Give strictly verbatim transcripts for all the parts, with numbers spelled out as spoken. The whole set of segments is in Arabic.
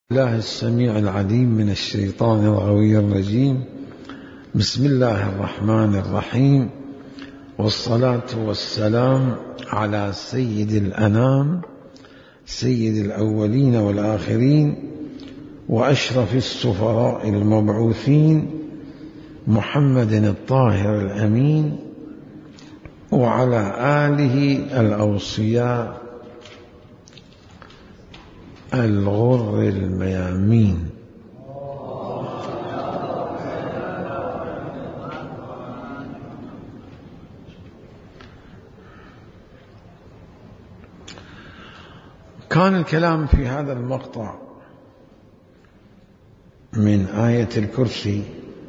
الله السميع العليم من الشيطان الغوي الرجيم. بسم الله الرحمن الرحيم، والصلاة والسلام على سيد الأنام سيد الأولين والآخرين وأشرف السفراء المبعوثين محمد الطاهر الأمين وعلى آله الأوصياء الغر الميامين. كان الكلام في هذا المقطع من آية الكرسي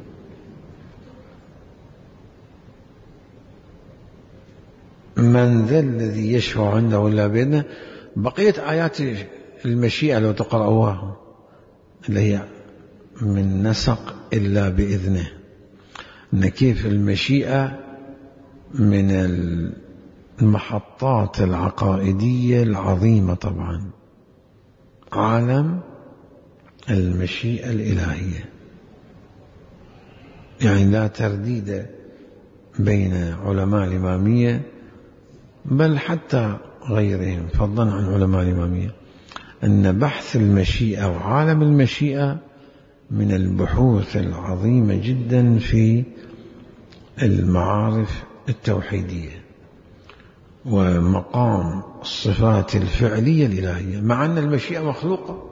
من ذا الذي يشفع عنده إلا بإذنه. بقية آيات المشيئة لو تقرأوها اللي هي من نسق إلا بإذنه، إن كيف المشيئة من المحطات العقائدية العظيمة، طبعا عالم المشيئة الإلهية، يعني لا ترديد بين علماء الإمامية بل حتى غيرهم فضلا عن علماء الإمامية أن بحث المشيئة وعالم المشيئة من البحوث العظيمة جدا في المعارف التوحيدية ومقام الصفات الفعلية الإلهية، مع أن المشيئة مخلوقة.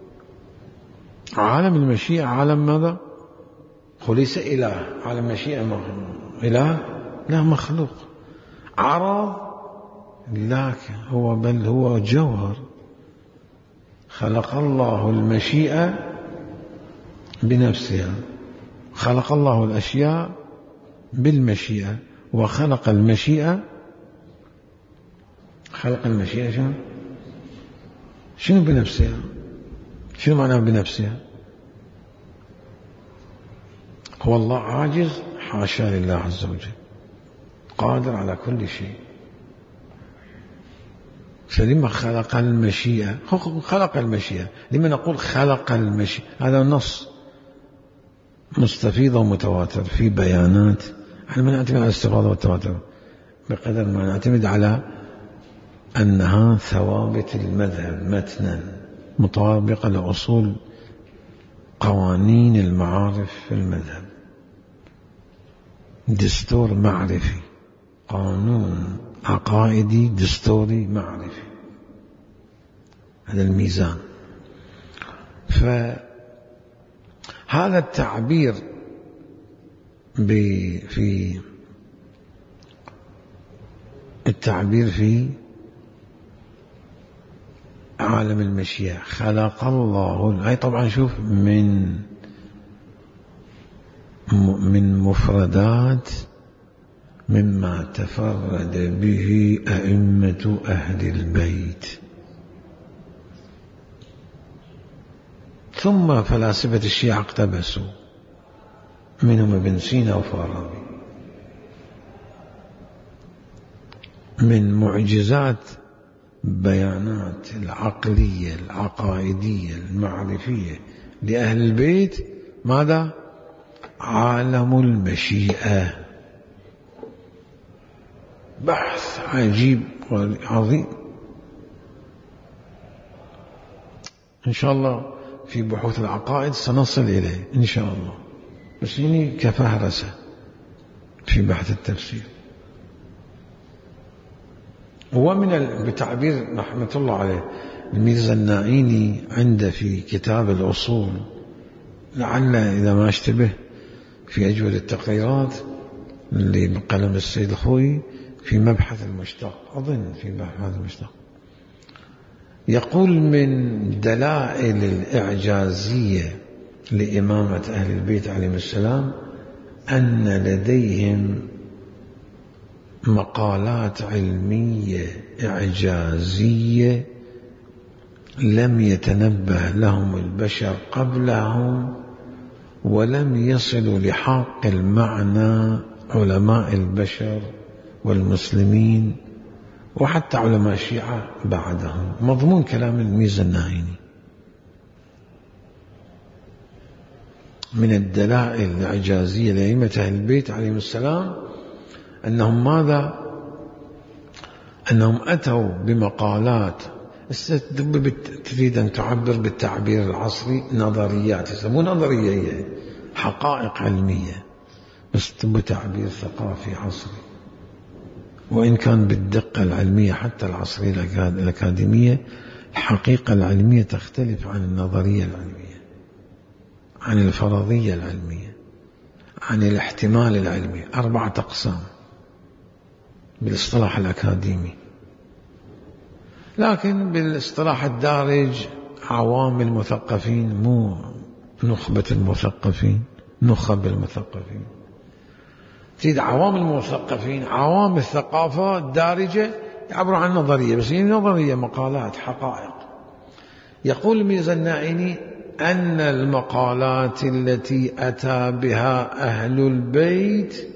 عالم المشيئة عالم ماذا؟ ليس إله، عالم المشيئة إله لا، مخلوق عرض لكن هو بل هو جوهر. خلق الله المشيئة بنفسها، خلق الله الأشياء بالمشيئة، وخلق المشيئة خلق المشيئة شنو؟ شنو بنفسها؟ شنو معناه بنفسها؟ هو الله عاجز؟ حاشا لله عز وجل، قادر على كل شيء. فلما خلق المشيئة؟ خلق المشيئة. لما نقول خلق المشيئة؟ هذا النص مستفيض ومتواتر في بيانات. احنا ما نعتمد على الاستفاضة والتواتر بقدر ما نعتمد على أنها ثوابت المذهب متنا مطابقة لأصول قوانين المعارف في المذهب، دستور معرفي، قانون عقائدي دستوري معرفي، هذا الميزان. فهذا التعبير في التعبير في عالم المشيئة خلق الله، أي طبعا شوف من من مفردات مما تفرد به أئمة أهل البيت، ثم فلاسفة الشيعة اقتبسوا منهم ابن سينا وفارابي. من معجزات بيانات العقلية العقائدية المعرفية لأهل البيت ماذا؟ عالم المشيئة. بحث عجيب وعظيم إن شاء الله في بحوث العقائد سنصل إليه إن شاء الله، بس يعني كفهرسة في بحث التفسير. ومن بتعبير رحمة الله عليه الميرزا النائيني عنده في كتاب الأصول، لعل إذا ما اشتبه في أجود التقريرات اللي بقلم السيد الخوي في مبحث المشتق، أظن في مبحث المشتق، يقول من دلائل الإعجازية لإمامة أهل البيت عليهم السلام أن لديهم مقالات علمية إعجازية لم يتنبه لهم البشر قبلهم، ولم يصلوا لحق المعنى علماء البشر والمسلمين وحتى علماء الشيعة بعدهم. مضمون كلام الميرزا النائيني من الدلائل الإعجازية لأئمة أهل البيت عليهم السلام أنهم ماذا؟ أنهم أتوا بمقالات تريد أن تعبر بالتعبير العصري نظريات، يسمون نظرية هي حقائق علمية بس بتعبير ثقافي عصري، وإن كان بالدقة العلمية حتى العصرية الأكاديمية الحقيقة العلمية تختلف عن النظرية العلمية، عن الفرضية العلمية، عن الاحتمال العلمي. أربعة أقسام بالاصطلاح الأكاديمي، لكن بالاصطلاح الدارج عوام المثقفين، مو نخبة المثقفين، نخب المثقفين. تريد عوام المثقفين، عوام الثقافة الدارجة يعبروا عن نظرية، بس هي نظرية مقالات حقائق. يقول الميرزا الناعيني أن المقالات التي أتى بها أهل البيت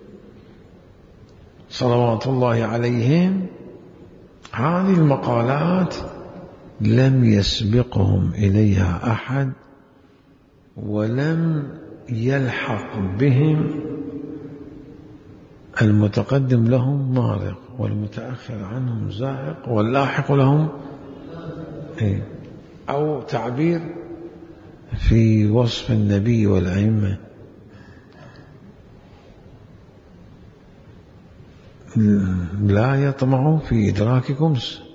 صلوات الله عليهم، هذه المقالات لم يسبقهم إليها أحد، ولم يلحق بهم المتقدم لهم مارق والمتأخر عنهم زاهق واللاحق لهم إيه؟ أو تعبير في وصف النبي والأئمة لا يطمع في إدراككم.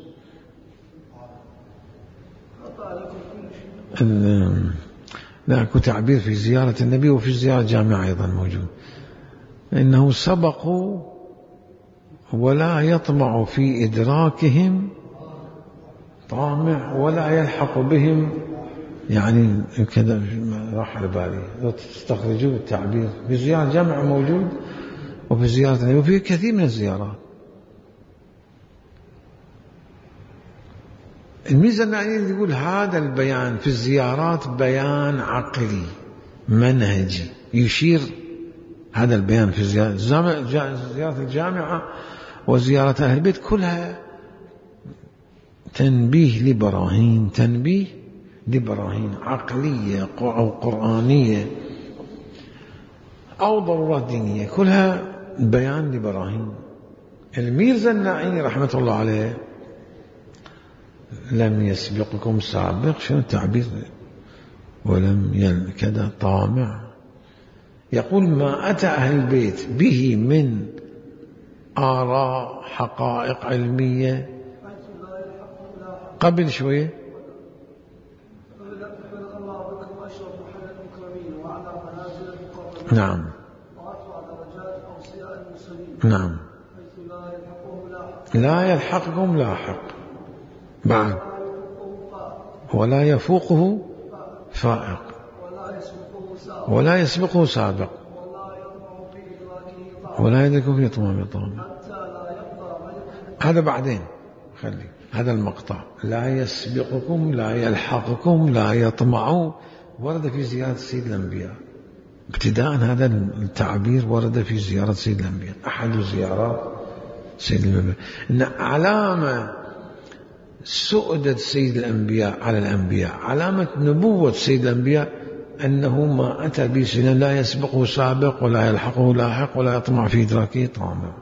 لا، تعبير في زيارة النبي وفي زيارة الجامعة أيضا موجود، إنه سبقوا ولا يطمع في إدراكهم طامع ولا يلحق بهم، يعني كذا راح على بالي لو تستخرجوا التعبير في زيارة الجامعة موجود، وفي زيارة النبي وفي كثير من الزيارات. الميزة الناعيني يقول هذا البيان في الزيارات بيان عقلي منهجي، يشير هذا البيان في زيارة الجامعة وزيارة أهل البيت كلها تنبيه لبراهين، تنبيه لبراهين عقلية أو قرآنية أو ضرورات دينية، كلها بيان لبراهين. الميرزا الناعيني رحمة الله عليه لم يسبقكم سابق، شنو التعبير؟ ولم يل كذا طامع. يقول ما أتى أهل البيت به من آراء حقائق علمية قبل شوية نعم نعم لا يلحقكم لاحق بعد ولا يفوقه فائق ولا يسبقه سابق ولا يدركه في طمام طامع. هذا بعدين خلي هذا المقطع لا يسبقكم لا يلحقكم لا يطمع ورد في زيارة سيد الأنبياء ابتداء. هذا التعبير ورد في زيارة سيد الأنبياء، أحد زيارات سيد الأنبياء، إن علامة سؤدة سيد الأنبياء على الأنبياء، علامة نبوة سيد الأنبياء أنه ما أتى به سنة لا يسبقه سابق ولا يلحقه لاحق ولا يطمع في إدراكه طامع.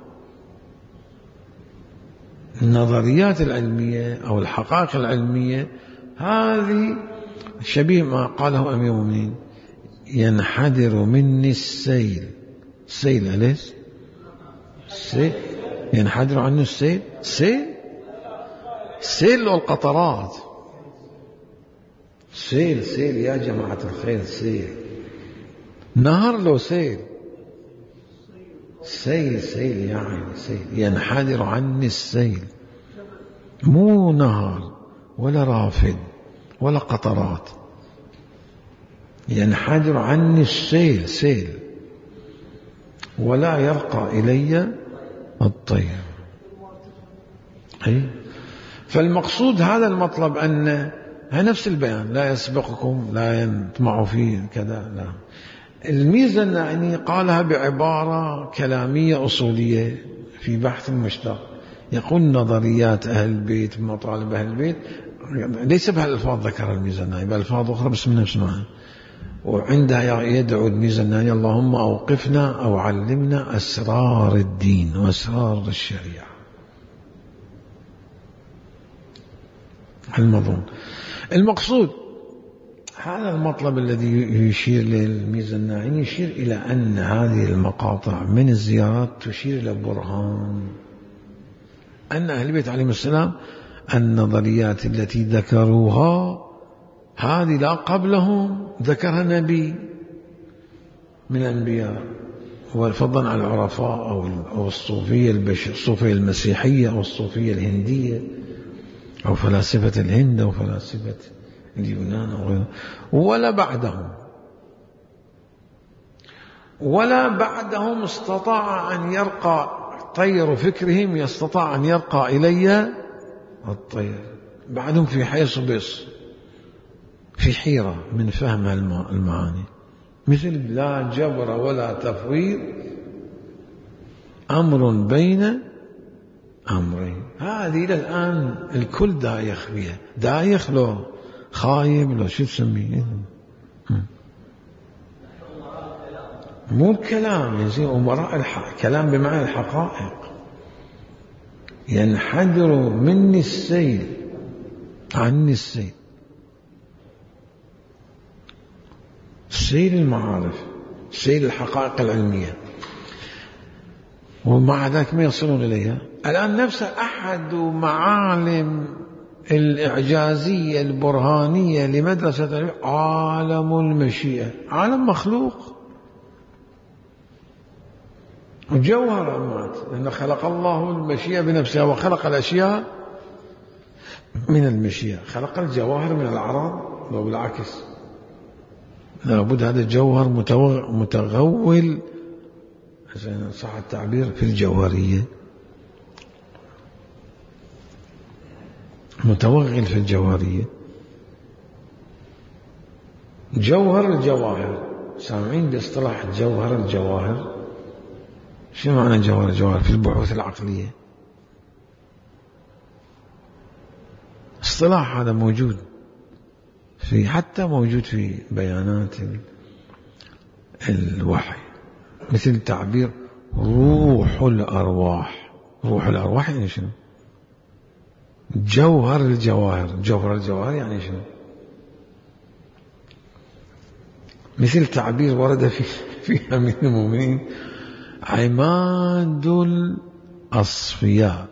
النظريات العلمية أو الحقائق العلمية هذه شبيه ما قاله أمير المؤمنين ينحدر مني السيل. السيل أليس السيل ينحدر عنه السيل، سيل سيل والقطرات، سيل سيل يا جماعة الخير، سيل نهر لو سيل سيل سيل يعني سيل ينحدر عني السيل، مو نهر ولا رافد ولا قطرات، ينحدر عني السيل سيل ولا يرقى إلي الطير. أي فالمقصود هذا المطلب أن نفس البيان لا يسبقكم لا يطمع فيه كذا لا. الميزة الناعيني قالها بعبارة كلامية أصولية في بحث مشتق، يقول نظريات أهل البيت مطالب أهل البيت ليس بهالألفاظ ذكر الميزة الناعيني، بألفاظ أخرى بس من نفس معنى. وعندها يدعو الميزة النانية: اللهم أوقفنا أو علمنا أسرار الدين وأسرار الشريعة. المظون المقصود هذا المطلب الذي يشير للميزة النانية، يشير إلى أن هذه المقاطع من الزيارات تشير إلى برهان أن أهل البيت عليهم السلام النظريات التي ذكروها هذه لا قبلهم ذكرها نبي من الأنبياء، وفضلا على العرفاء أو الصوفية الصوفية المسيحية أو الصوفية الهندية أو فلاسفة الهند أو فلاسفة اليونان أو غيره، ولا بعدهم ولا بعدهم استطاع أن يرقى طير فكرهم، يستطاع أن يرقى إلي الطير بعدهم في حيث بيص في حيرة من فهم المعاني، مثل لا جبر ولا تفويض أمر بين أمرين. هذه إلى الآن الكل دايخ بها، دايخ لو خايب لو شو تسميه، مو الكلام يزين أمراء الحق، كلام بمعنى الحقائق. ينحدر مني السيل عني السيل، سيل المعارف، سيل الحقائق العلمية، ومع ذلك ما يصلون إليها. الآن نفس أحد معالم الإعجازية البرهانية لمدرسة عالم المشيئة، عالم مخلوق وجوهر أمات، لأن خلق الله المشيئة بنفسها وخلق الأشياء من المشيئة، خلق الجواهر من الأعراض، لو بالعكس لابد هذا الجوهر متغول صح التعبير في الجوهرية، متوغل في الجوهرية، جوهر الجواهر. سامعين باصطلاح جوهر الجواهر؟ شو معنى جوهر الجواهر في البحوث العقلية؟ اصطلاح هذا موجود في حتى موجود في بيانات الوحي، مثل تعبير روح الأرواح. روح الأرواح يعني شنو؟ جوهر الجواهر، جوهر الجواهر يعني شنو؟ مثل تعبير ورد في في أمير المؤمنين: عماد الأصفياء،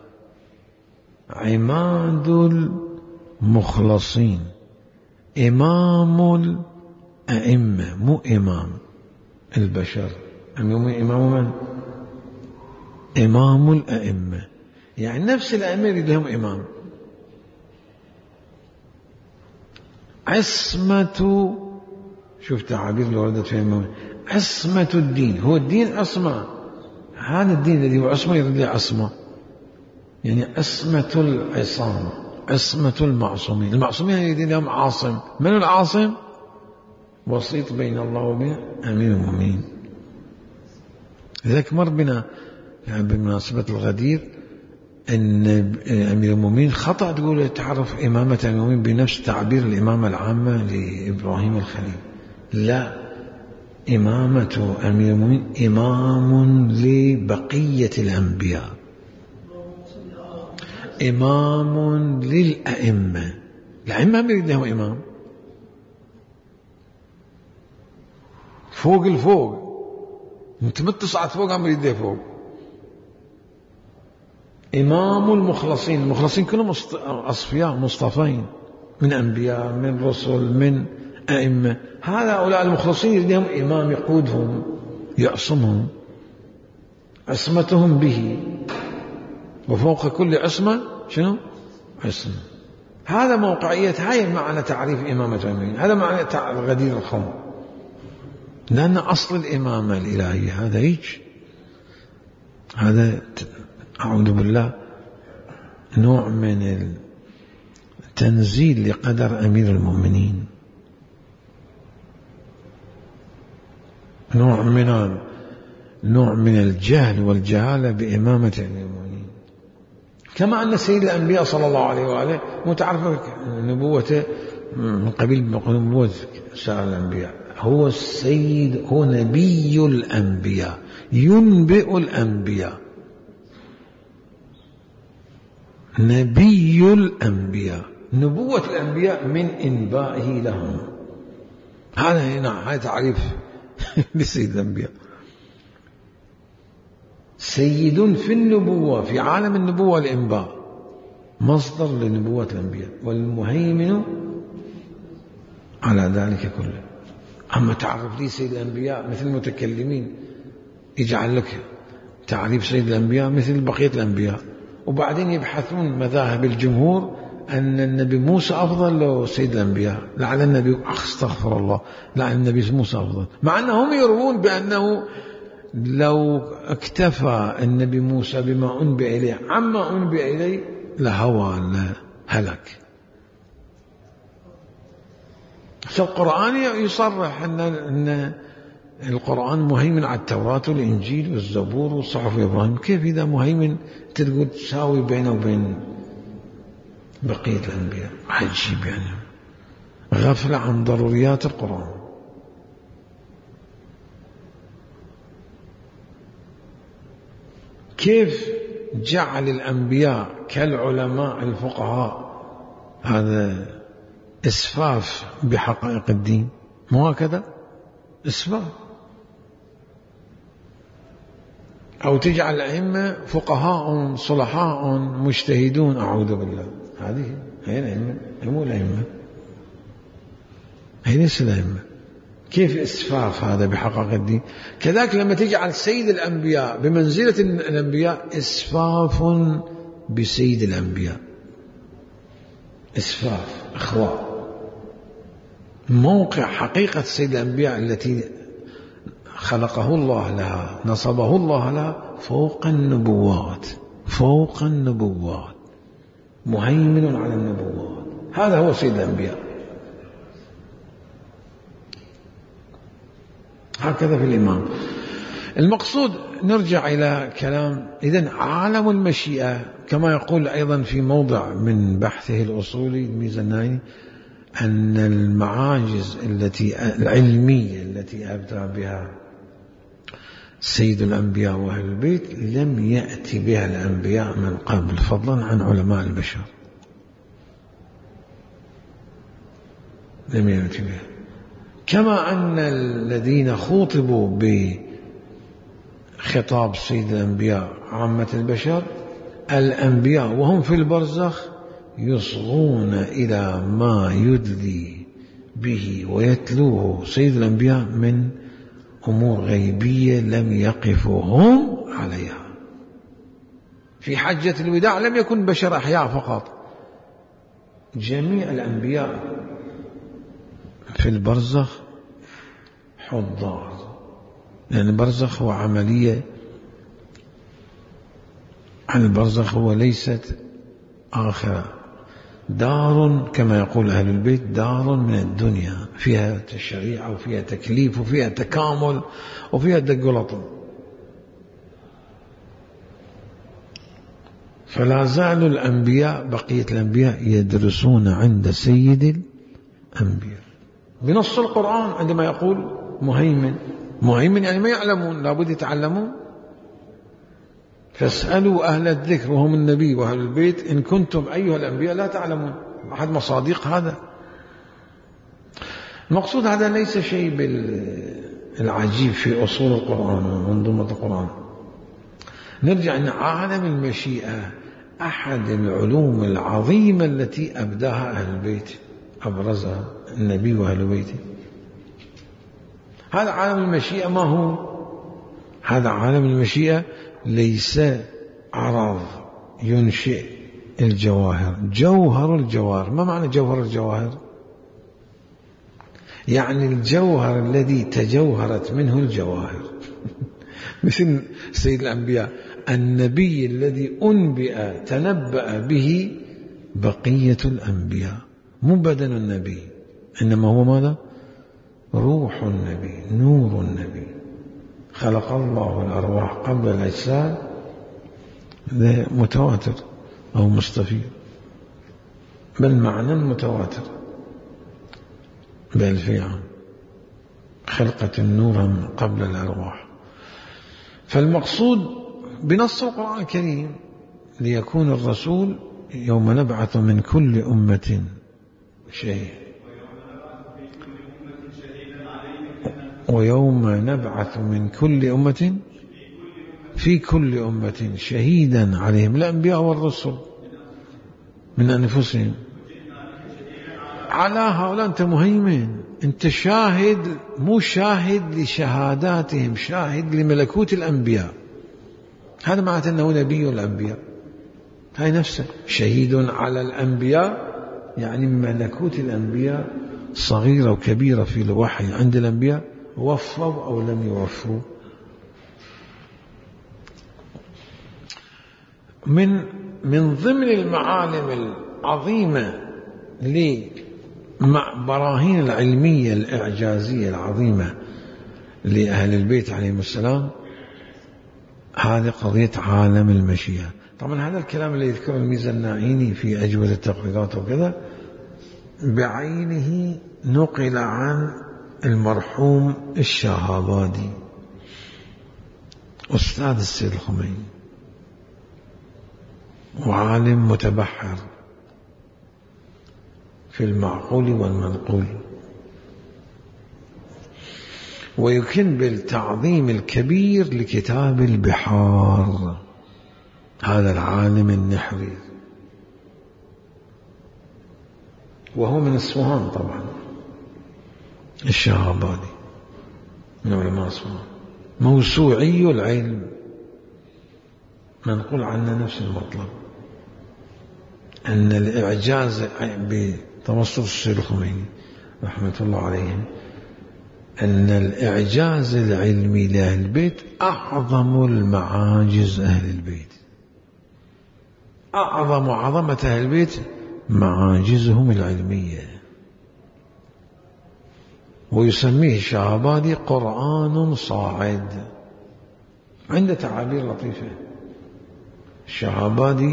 عماد المخلصين، إمام الأئمة، مو إمام البشر، إمام من؟ إمام الأئمة، يعني نفس الأئمة لهم إمام. عصمة، شوف تعابير اللي وردت في إمام، عصمة الدين، هو الدين عصمة، هذا الدين الذي هو عصمة يرد لي عصمة، يعني عصمة العصام، عصمة المعصومين. المعصومين يريد لهم عاصم، من العاصم؟ وسيط بين الله وبين أمير المؤمنين. لذلك مر بنا يعني بمناسبة الغدير أن أمير المؤمنين خطأ تقول تعرف إمامة أمير المؤمنين بنفس تعبير الإمامة العامة لإبراهيم الخليل. لا، إمامة أمير المؤمنين إمام لبقية الأنبياء، إمام للأئمة. الأئمة ما يريد لهم إمام فوق الفوق، انت بتصعد فوق عم يريد فوق. إمام المخلصين، المخلصين كلهم أصفياء مصطفين من أنبياء من رسل من أئمة، هؤلاء المخلصين يريد لهم إمام يقودهم يعصمهم، عصمتهم به، وفوق كل عصمة شنو؟ عصمة. هذا موقعية، هاي معنى تعريف إمامة المؤمنين، هذا معنى غدير الخمر، لأن أصل الإمامة الإلهية هذا هيك، هذا أعوذ بالله نوع من التنزيل لقدر أمير المؤمنين، نوع من نوع من الجهل والجهالة بإمامة أمير المؤمنين. كما أن سيد الأنبياء صلى الله عليه وآله متعرف نبوته من قبيل نبوة سائر الأنبياء، هو السيد، هو نبي الأنبياء، ينبئ الأنبياء، نبي الأنبياء، نبوة الأنبياء من إنبائه لهم. هذا هنا هذا تعريف لسيد الأنبياء. سيد في النبوة، في عالم النبوة والإنباء، مصدر لنبوة الأنبياء، والمهيمن على ذلك كله. أما تعرف لي سيد الأنبياء مثل المتكلمين يجعل لك تعريف سيد الأنبياء مثل بقية الأنبياء، وبعدين يبحثون مذاهب الجمهور أن النبي موسى أفضل لو سيد الأنبياء، لعل النبي استغفر الله لعل النبي موسى أفضل، مع أنهم يروون بأنه لو اكتفى النبي موسى بما أنبئ إليه عما أنبئ إليه لهوى لهلك. فالقرآن يصرح أن أن القرآن مهيمن على التوراة والإنجيل والزبور والصحف إبراهيم. كيف إذا مهيمن تقول تساوي بينه وبين بقية الأنبياء؟ عجيب يعني، غفلة عن ضروريات القرآن. كيف جعل الأنبياء كالعلماء الفقهاء؟ هذا إسفاف بحقائق الدين، مو هكذا؟ إسفاف. أو تجعل الأئمة فقهاء صلحاء مجتهدون، أعوذ بالله. هذه هي الأئمة، مو الأئمة، هي ليس الأئمة. كيف إسفاف هذا بحقائق الدين؟ كذلك لما تجعل سيد الأنبياء بمنزلة الأنبياء، إسفاف بسيد الأنبياء، إسفاف، إخواء. موقع حقيقة سيد الأنبياء التي خلقه الله لها، نصبه الله لها، فوق النبوات، فوق النبوات، مهيمن على النبوات. هذا هو سيد الأنبياء. هكذا في الإمام. المقصود نرجع إلى كلام. إذن عالم المشيئة كما يقول أيضا في موضع من بحثه الأصولي الميزاني، أن المعاجز التي العلمية التي أبدى بها سيد الأنبياء وأهل البيت لم يأتي بها الأنبياء من قبل، فضلا عن علماء البشر، لم يأتي بها. كما أن الذين خوطبوا بخطاب سيد الأنبياء عامة البشر، الأنبياء وهم في البرزخ يصغون إلى ما يدلي به ويتلوه سيد الأنبياء من أمور غيبية لم يقفوا هم عليها. في حجة الوداع لم يكن بشر أحياء فقط، جميع الأنبياء في البرزخ حضار، لأن البرزخ هو عملية، عن البرزخ هو ليست آخرة، دار كما يقول أهل البيت، دار من الدنيا فيها تشريع وفيها تكليف وفيها تكامل وفيها دقلطة. فلا زال الأنبياء، بقية الأنبياء يدرسون عند سيد الأنبياء بنص القرآن. عندما يقول مهيمن، مهيمن يعني ما يعلمون، لابد يتعلمون. فاسألوا أهل الذكر وهم النبي وأهل البيت إن كنتم أيها الأنبياء لا تعلمون. أحد مصادق هذا. المقصود هذا ليس شيء بالعجيب في أصول القرآن ومنظومة القرآن. نرجع أن عالم المشيئة أحد العلوم العظيمة التي أبداها أهل البيت، أبرزها النبي وأهل بيته. هذا عالم المشيئة. ما هو هذا عالم المشيئة؟ ليس عرض ينشئ الجواهر، جوهر الجواهر. ما معنى جوهر الجواهر؟ يعني الجوهر الذي تجوهرت منه الجواهر. مثل سيد الأنبياء، النبي الذي أنبئ تنبأ به بقية الأنبياء، مو بدن النبي، إنما هو ماذا؟ روح النبي، نور النبي. خلق الله الأرواح قبل الأجساد، متواتر أو مستفيض، بل معنى متواتر بألفي عام. خلقة نورا قبل الأرواح. فالمقصود بنص القرآن الكريم ليكون الرسول يوم نبعث من كل أمة شهيد ويوم نبعث من كل أمة في كل أمة شهيدا عليهم الأنبياء والرسل من أنفسهم. على هؤلاء أنت مهيمن، أنت شاهد، مو شاهد لشهاداتهم، شاهد لملكوت الأنبياء. هذا معناته أنه نبي الأنبياء، هاي نفسه شهيد على الأنبياء، يعني ملكوت الأنبياء صغيرة وكبيرة في الوحي عند الأنبياء، وفوا أو لم يوفوا. من من ضمن المعالم العظيمة لبراهين العلمية الإعجازية العظيمة لأهل البيت عليهم السلام هذه قضية عالم المشيئة. طبعا هذا الكلام اللي يذكره الميزانعيني في أجوبة التقريرات وكذا بعينه نقل عن المرحوم الشهابادي أستاذ السيد الخميني، وعالم متبحر في المعقول والمنقول، ويكن بالتعظيم الكبير لكتاب البحار هذا العالم النحري، وهو من اصفهان طبعا، الشهابادي من علماء اصفهان، موسوعي العلم، منقول عنه نفس المطلب، أن الإعجاز بتوسط السيد الخميني رحمة الله عليهم، أن الإعجاز العلمي لأهل البيت أعظم المعاجز أهل البيت، أعظم عظمة أهل البيت معاجزهم العلمية. ويسميه الشهابادي قرآن صاعد، عنده تعابير لطيفة. الشهابادي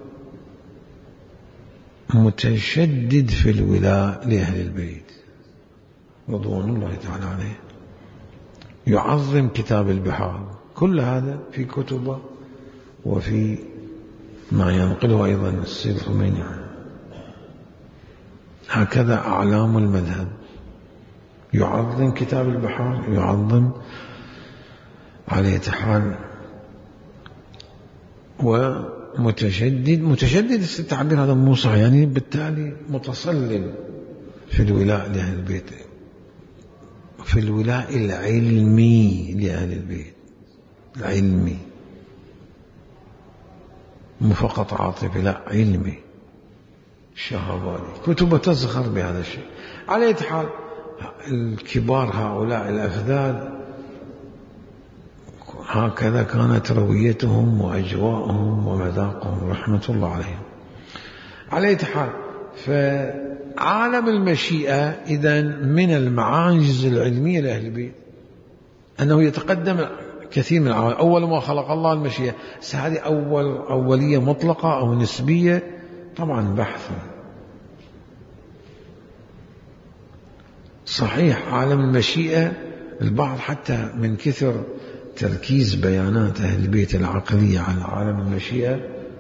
متشدد في الولاء لأهل البيت رضوان الله تعالى عليه، يعظم كتاب البحار، كل هذا في كتبه وفي ما ينقله أيضا السيد الخميني. هكذا أعلام المذهب، يعظم كتاب البحار، يعظم عليه حال. ومتشدد، متشدد التعبير هذا مو صحيح، يعني بالتالي متصلب في الولاء لأهل البيت، في الولاء العلمي لأهل البيت، العلمي مو فقط عاطفي، لا علمي. الشهابادي كتبه تزخر بهذا الشيء. على أي حال الكبار هؤلاء الأفذاذ هكذا كانت رويتهم وأجواءهم ومذاقهم رحمة الله عليهم. على أي حال فعالم المشيئة إذن من المعاجز العلمية لأهل البيت أنه يتقدم كثير من العوالم. أول ما خلق الله المشيئة، هذه أول أولية مطلقة أو نسبية؟ طبعا بحث. صحيح عالم المشيئة البعض حتى من كثر تركيز بيانات أهل البيت العقلية على عالم المشيئة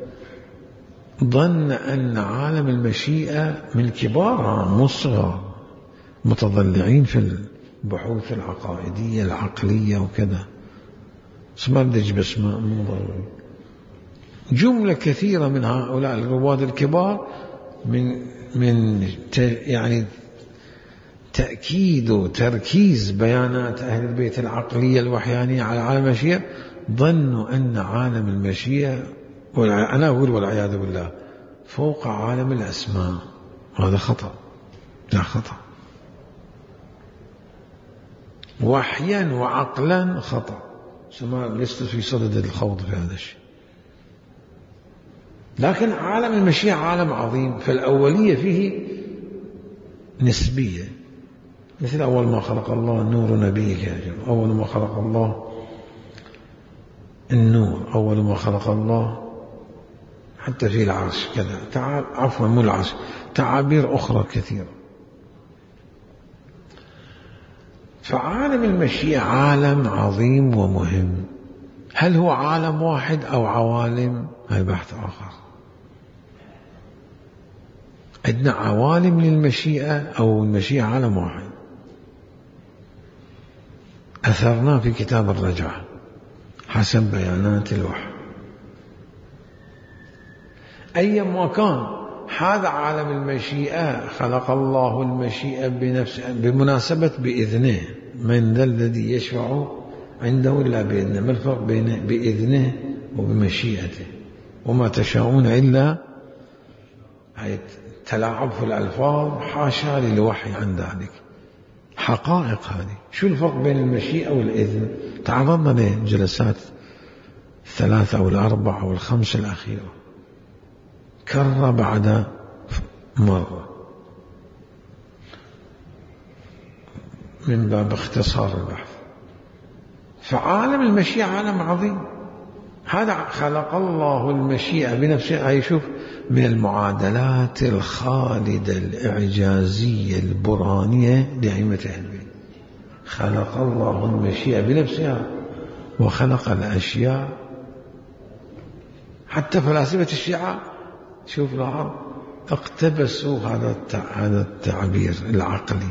ظن أن عالم المشيئة من كبار مو صغار متضلعين في البحوث العقائدية العقلية وكذا. ما بدي أجيب اسماء، مو ضروري. جملة كثيرة من هؤلاء الرواد الكبار من من يعني تأكيد وتركيز بيانات أهل البيت العقلية الوحيانية على عالم المشيئة ظنوا أن عالم المشيئة، أنا أقول والعياذ بالله، فوق عالم الأسماء. هذا خطأ، لا خطأ، وحيا وعقلا خطأ. سما لست في صدد الخوض في هذا الشيء. لكن عالم المشيئة عالم عظيم، فالأولية فيه نسبية، مثل أول ما خلق الله النور نبيك، أول ما خلق الله النور، أول ما خلق الله حتى في العرش كذا، عفوا مو العرش، تعابير أخرى كثيرة. فعالم المشيئة عالم عظيم ومهم. هل هو عالم واحد أو عوالم؟ هذا بحث آخر. عندنا عوالم للمشيئة أو المشيئة عالم واحد. أثرناه في كتاب الرجعة حسب بيانات الوحي. أيما كان هذا عالم المشيئة، خلق الله المشيئة بنفسه بمناسبة بإذنه. من ذا الذي يشفع عنده إلا بإذنه. ما الفرق بين بإذنه وبمشيئته؟ وما تشاءون إلا تلاعب في الألفاظ، حاشا للوحي عن ذلك. حقائق هذه. شو الفرق بين المشيئة والإذن؟ تعرضنا لجلسات الثلاثة أو الأربعة أو الخمسة الأخيرة كرة بعد مرة من باب اختصار البحث. فعالم المشيئة عالم عظيم. هذا خلق الله المشيئة بنفسه. هاي شوف من المعادلات الخالدة الإعجازية البرهانية لأئمة أهل البيت. خلق الله المشيئة بنفسها وخلق الأشياء. حتى فلاسفة الشيعة شوف لاحظ اقتبسوا هذا هذا التعبير العقلي.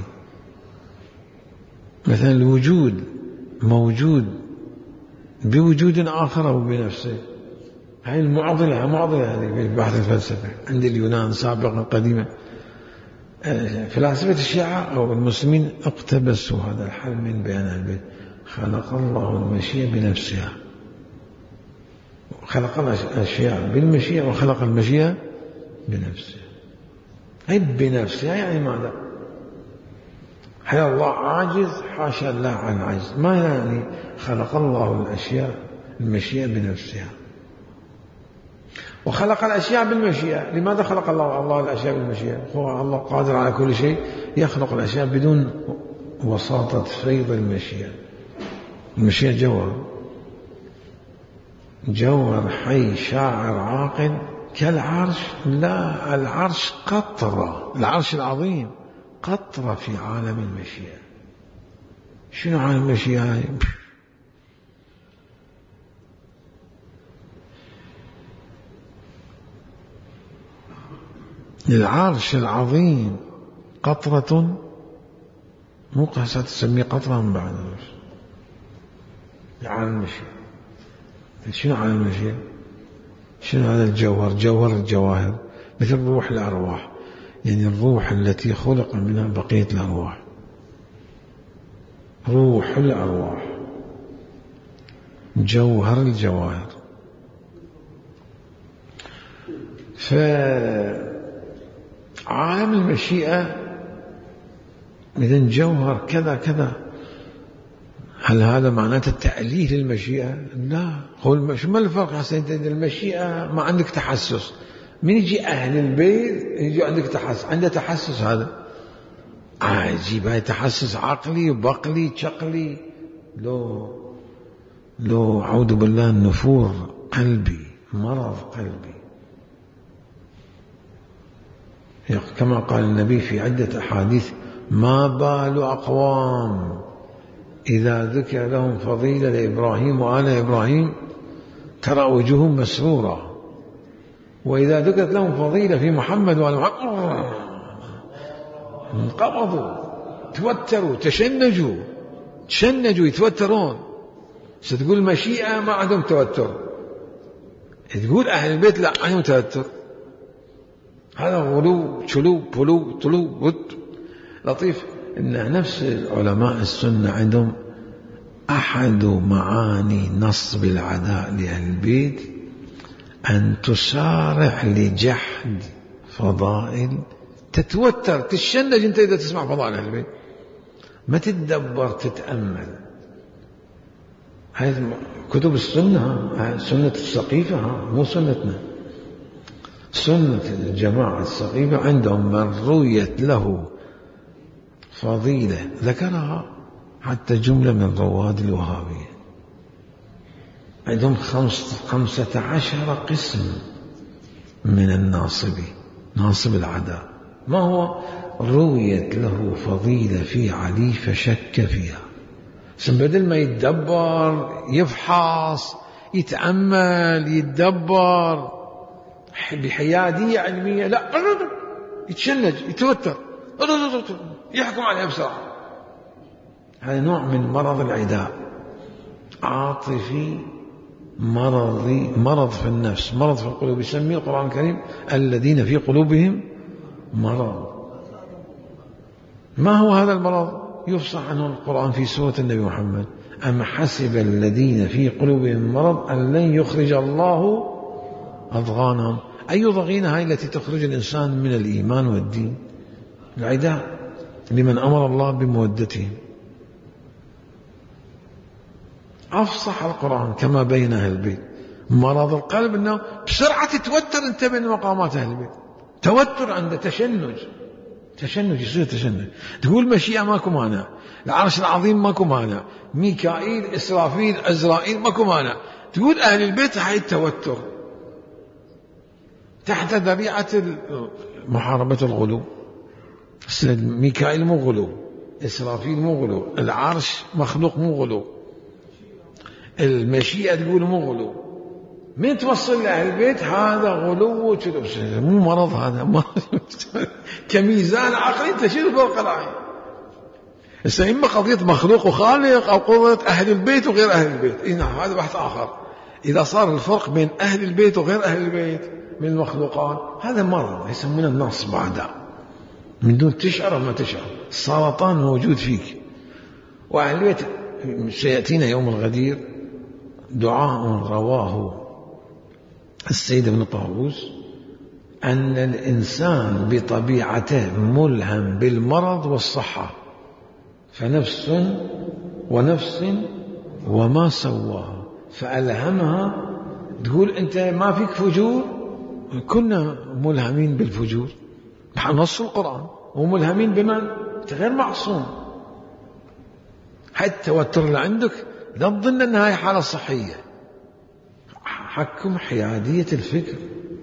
مثلا الوجود موجود بوجود آخر أو بنفسه. هاي المعضلة معضلة هذه في البحث الفلسفي عند اليونان سابقا قديما. فلاسفة الشيعة أو المسلمين اقتبسوا هذا الحل من بيان البيت. خلق الله المشيئة بنفسها، خلق الأشياء بالمشيئة وخلق المشيئة بنفسها. هي بنفسها يعني ماذا؟ هل الله عاجز؟ حاشا الله عن عجز. ما يعني خلق الله الأشياء المشيئة بنفسها وخلق الأشياء بالمشيئة. لماذا خلق الله الله الأشياء بالمشيئة؟ هو الله قادر على كل شيء، يخلق الأشياء بدون وساطة فيض المشيئة. المشيئة جوهر جوهر حي شاعر عاقل كالعرش. لا، العرش قطرة، العرش العظيم قطرة في عالم المشيئة. شنو عالم المشيئة؟ العرش العظيم قطرة، مو قصة تسميه قطرة من بعد عالم المشيئة. شنو عالم المشيئة؟ شنو هذا الجوهر؟ جوهر الجواهر مثل روح الأرواح، يعني الروح التي خلق منها بقية الأرواح. روح الأرواح جوهر الجواهر. فعالم المشيئة إذن جوهر كذا كذا. هل هذا معناته التأليه للمشيئة؟ لا. هو ما الفرق حسين؟ المشيئة ما عندك تحسس. من يجي أهل البيت يجي عندك تحسس، عنده تحسس. هذا عجيب. هاي تحسس عقلي بقلي شقلي. لو لو أعوذ بالله النفور قلبي، مرض قلبي. كما قال النبي في عدة أحاديث: ما بال أقوام إذا ذكر لهم فضيلة لإبراهيم وآل إبراهيم ترى وجوههم مسرورة، وإذا ذكرت لهم فضيلة في محمد وآل محمد انقبضوا توتروا تشنجوا تشنجوا يتوترون. ستقول المشيئة ما عندهم توتر، تقول أهل البيت لا عندهم توتر. هذا غلو شلو بلو طلو ود لطيف. إن نفس علماء السنة عندهم أحد معاني نصب العداء لأهل البيت أن تسارع لجحد فضائل، تتوتر تشنج أنت إذا تسمع فضائل أهل البيت، ما تتدبر تتأمل. هذه كتب السنة، سنة السقيفة مو سنتنا. سنة الجماعة السقيفة عندهم من رويت له فضيلة ذكرها حتى جملة من رواد الوهابية. عندهم خمس خمسة عشر قسم من الناصبي، ناصب العداء. ما هو رويت له فضيلة في علي فشك فيها. بدل ما يتدبر يفحص يتأمل يتدبر بحيادية علمية، لا يتشنج يتوتر يحكم عليها بسرعة. هذا نوع من مرض العداء، عاطفي مرضي، مرض في النفس، مرض في القلوب. يسميه القرآن الكريم الذين في قلوبهم مرض. ما هو هذا المرض؟ يفصح عنه القرآن في سورة النبي محمد: أم حسب الذين في قلوبهم مرض أن لن يخرج الله أضغانهم. أي ضغينة هاي التي تخرج الإنسان من الإيمان والدين؟ العداء لمن أمر الله بمودتهم. أفصح القرآن كما بين أهل البيت. مرض القلب أنه بسرعة تتوتر أنت بين مقامات أهل البيت، توتر عنده تشنج، تشنج يصير تشنج. تقول مشيئة ماكو مانع، العرش العظيم ماكو مانع، ميكائيل إسرافيل أزرائيل ماكو مانع. تقول أهل البيت هاي التوتر تحت ذريعة محاربة الغلو. ميكائيل مو غلو، إسرافيل مو غلو، العرش مخلوق مو غلو، المشيئة تقول مو غلو. من توصل لأهل البيت هذا غلو، مو مرض، هذا مرض كميزان عقلي تشيل فوق العين. هسه إما قضية مخلوق وخالق أو قضية أهل البيت وغير أهل البيت، إيه نعم هذا بحث آخر. إذا صار الفرق بين أهل البيت وغير أهل البيت من المخلوقات هذا مرض يسمونه النقص بعدها من دون تشعر ما تشعر. السرطان موجود فيك. وأهل البيت سيأتينا يوم الغدير دعاء رواه السيد ابن طاووس أن الإنسان بطبيعته ملهم بالمرض والصحة، فنفس ونفس وما سواها فألهمها. تقول أنت ما فيك فجور، كنا ملهمين بالفجور نص القرآن، وملهمين بمن؟ غير معصوم. حتى التوتر اللي عندك لا تظن أنها هي حالة صحية، حكم حيادية الفكر.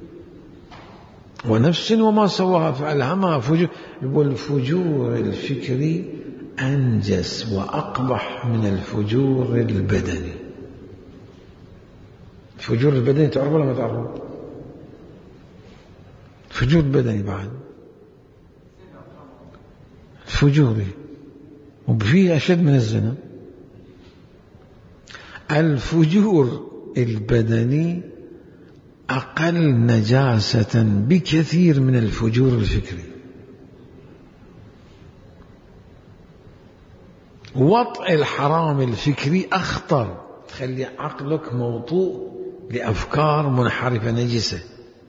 ونفس وما سواها فألهمها فجور. والفجور الفكري أنجس وأقبح من الفجور البدني. الفجور البدني تعرف ولا ما تعرف؟ فجور بدني بعد فجوري، وفيه أشد من الزنا. الفجور البدني أقل نجاسة بكثير من الفجور الفكري. وطئ الحرام الفكري أخطر، تخلي عقلك موطوء لأفكار منحرفة نجسة.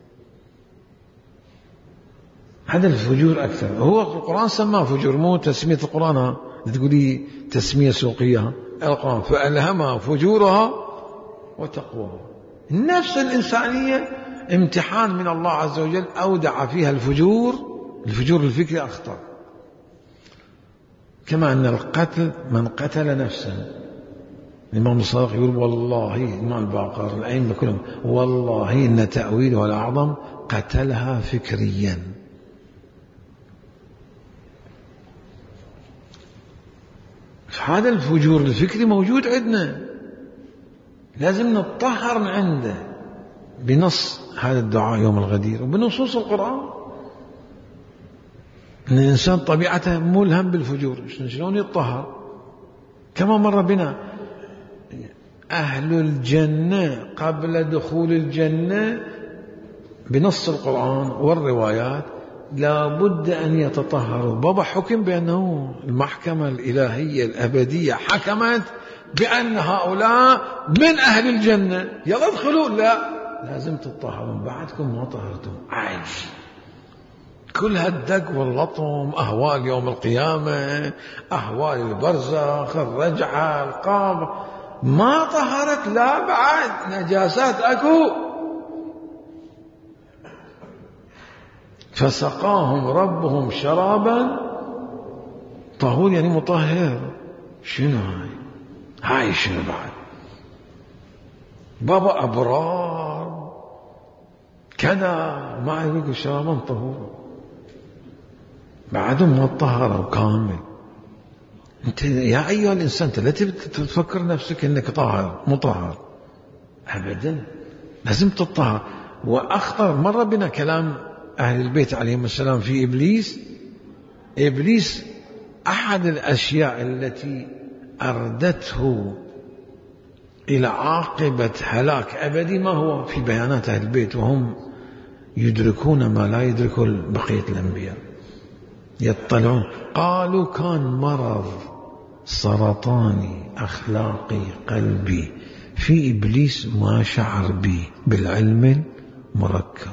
هذا الفجور أكثر. هو القرآن سماه فجور، مو تسمية القرآن تقولي تسمية سوقية. القرآن فألهمها فجورها وتقواها. النفس الإنسانية امتحان من الله عز وجل أودع فيها الفجور. الفجور الفكري أخطر. كما أن القتل من قتل نفسا. الإمام الصادق يقول والله مع الباقر الأئمة كلهم والله إن تأويله الأعظم قتلها فكريا. هذا الفجور الفكري موجود عندنا، لازم نتطهر من عنده بنص هذا الدعاء يوم الغدير وبنصوص القرآن. أن الإنسان طبيعته ملهم بالفجور، شلون يتطهر؟ كما مر بنا أهل الجنة قبل دخول الجنة بنص القرآن والروايات لا بد أن يتطهروا. بابا حكم بأنه المحكمة الإلهية الأبدية حكمت بأن هؤلاء من أهل الجنة، يلا ادخلوا. لا، لازم تتطهرون، بعدكم ما طهرتم. عايش كل هالدق واللطم، أهوال يوم القيامة، أهوال البرزخ، الرجعة، القبر، ما طهرت. لا، بعد نجاسات أكو. فسقاهم ربهم شرابا طهور، يعني مطهر. شنو هاي؟ هاي شنو بعد؟ بابا أبرار كذا ما يقول شرابا طهور. بعدهم مطهر وكامل. أنت يا أيها الإنسان لا تفكر نفسك أنك طاهر مطهر أبدا، لازم تطهر. وأخطر مرة بنا كلام أهل البيت عليهم السلام في إبليس. إبليس أحد الأشياء التي أردته إلى عاقبة هلاك أبدي ما هو في بيانات أهل البيت، وهم يدركون ما لا يدركه بقية الأنبياء، يطلعون. قالوا كان مرض سرطاني أخلاقي قلبي في إبليس ما شعر به بالعلم المركب.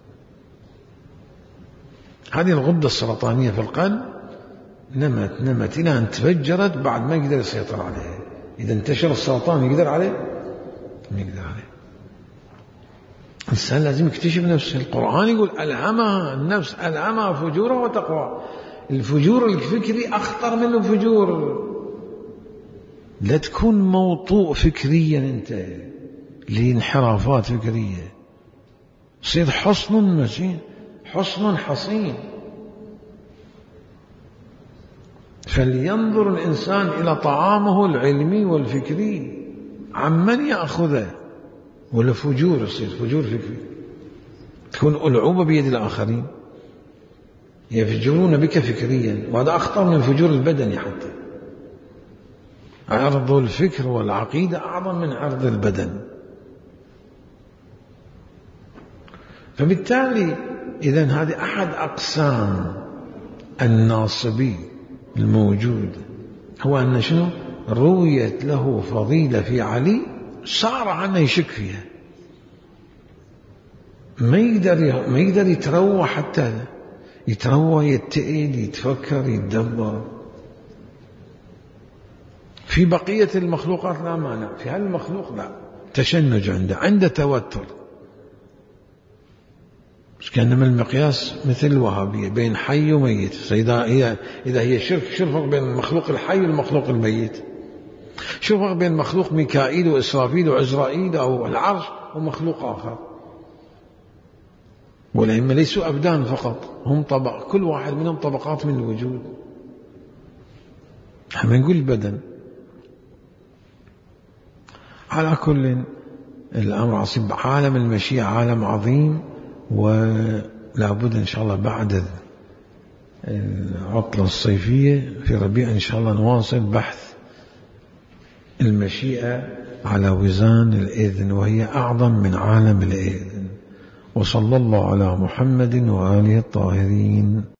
هذه الغدة السرطانية في القلب نمت نمت إلى أن تفجرت بعد ما يقدر يسيطر عليها. إذا انتشر السرطان يقدر عليه؟ ما يقدر عليه. الإنسان لازم يكتشف نفسه. القرآن يقول ألهمها النفس ألهمها فجورها وتقوى. الفجور الفكري أخطر من الفجور. لا تكون موطوء فكريا أنت لانحرافات فكرية، صير حصن متين حصن حصين. فلينظر الإنسان إلى طعامه العلمي والفكري عمن يأخذه، ولا فجور يصير فجور فكري، تكون ألعوبة بيد الآخرين يفجرون بك فكريا، وهذا أخطر من فجور البدن. حتى عرض الفكر والعقيدة أعظم من عرض البدن. فبالتالي إذن هذه أحد أقسام الناصبي الموجود، هو أن شنو رويت له فضيلة في علي صار عنه يشك فيها، ما يقدر ما يقدر يتروى، حتى يتروى يتئل يتفكر يتدبر. في بقية المخلوقات لا مانع، في هالمخلوق لا، تشنج عنده عنده توتر. كأنما المقياس مثل الوهابية بين حي وميت. فإذا هي إذا هي شرك، شو الفرق بين المخلوق الحي والمخلوق الميت؟ شو الفرق بين مخلوق ميكائيل وإسرافيل وعزرائيل أو العرش ومخلوق آخر؟ والأئمة ليسوا أبدان فقط، هم طبق، كل واحد منهم طبقات من الوجود. احنا نقول البدن. على كل الأمر عصيب. عالم المشيئة عالم عظيم، ولا بد إن شاء الله بعد العطلة الصيفية في ربيع إن شاء الله نواصل بحث المشيئة على وزان الإذن، وهي أعظم من عالم الإذن. وصلى الله على محمد وآله الطاهرين.